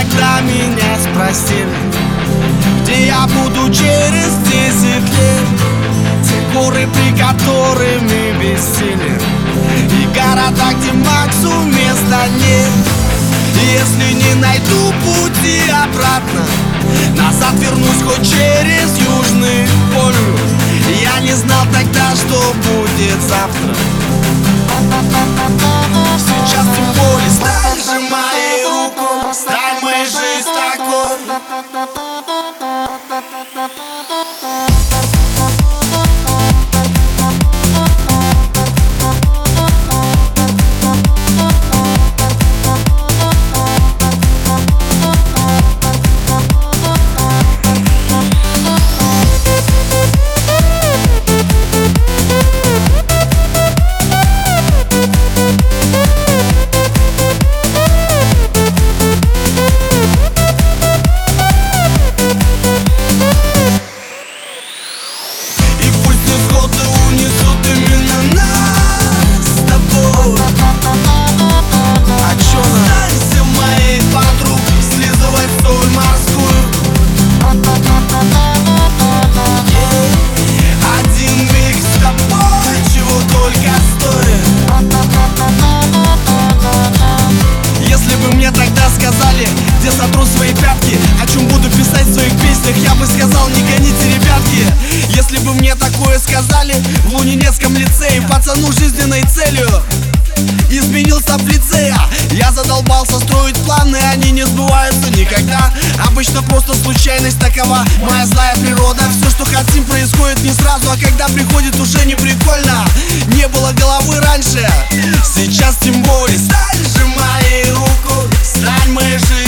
тогда меня спросили, где я буду через 10 лет. Те горы, при которыми бессилен, и города, где Максу места нет. Если не найду пути обратно, назад вернусь хоть через Южный полюс. Я не знал тогда, что будет завтра. Сейчас тем более сталь, сжимай руку, сталь моей жизнь такой. Где сотру свои пятки, о чем буду писать в своих песнях, я бы сказал: не гоните, ребятки. Если бы мне такое сказали в Лунинецком лицее, пацану жизненной целью изменился в лицея. Я задолбался строить планы, они не сбываются никогда. Обычно просто случайность такова, моя злая природа. Все, что хотим, происходит не сразу, а когда приходит, уже не прикольно. Не было головы раньше, сейчас тем более. Сталь, сжимай руку, сталь моей жизни.